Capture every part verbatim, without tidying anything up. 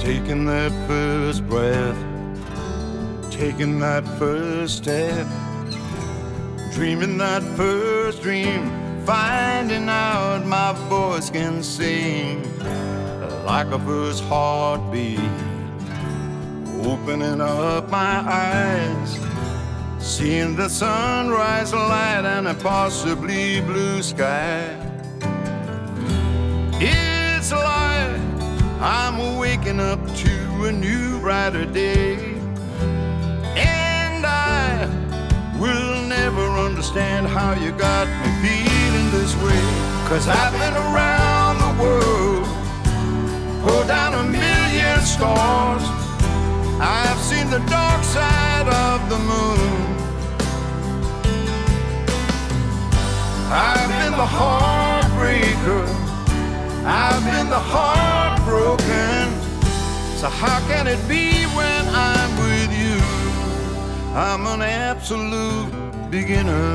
Taking that first breath, taking that first step, dreaming that first dream, finding out my voice can sing like a first heartbeat, opening up my eyes, seeing the sunrise light and a possibly blue sky. It's like I'm waking up to a new brighter day, and I will never understand how you got me feeling this way. 'Cause I've been around the world, pulled down a million stars. I've seen the dark side of the moon. I've been the heartbreaker, I've been the heartbroken. So how can it be when I'm with you? I'm an absolute beginner.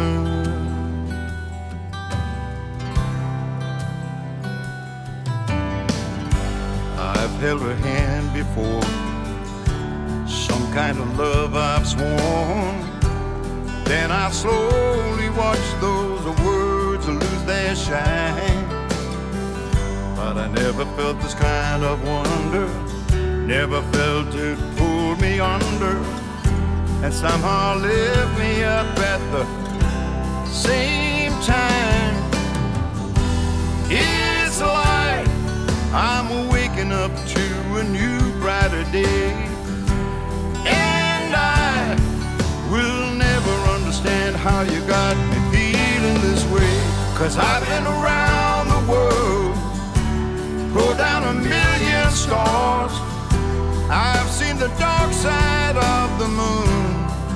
I've held her hand before, some kind of love I've sworn. Then I slowly watched those words lose their shine. But I never felt this kind of wonder, never felt it pull me under, and somehow lift me up at the same time. It's like I'm waking up to a new brighter day, and I will never understand how you got me feeling this way. 'Cause I've been around the world, pulled down a million stars. I've seen the dark side of the moon.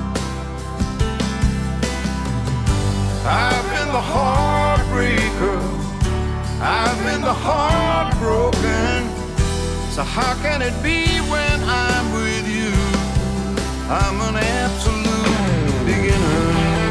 I've been the heartbreaker, I've been the heartbroken. So how can it be when I'm with you? I'm an absolute beginner.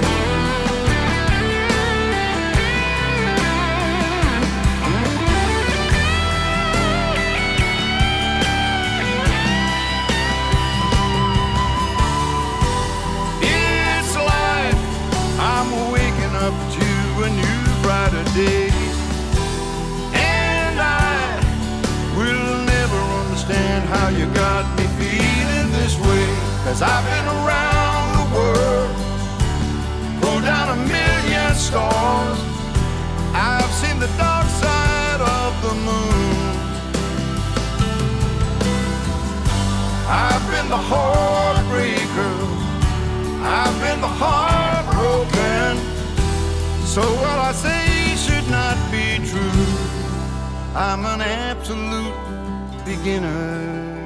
Up to a new brighter day, and I will never understand how you got me feeling this way. 'Cause I've been around the world, pulled down a million stars. I've seen the dark side of the moon. I've been the heartbreaker, I've been the heartbroken. So what I say should not be true. I'm an absolute beginner.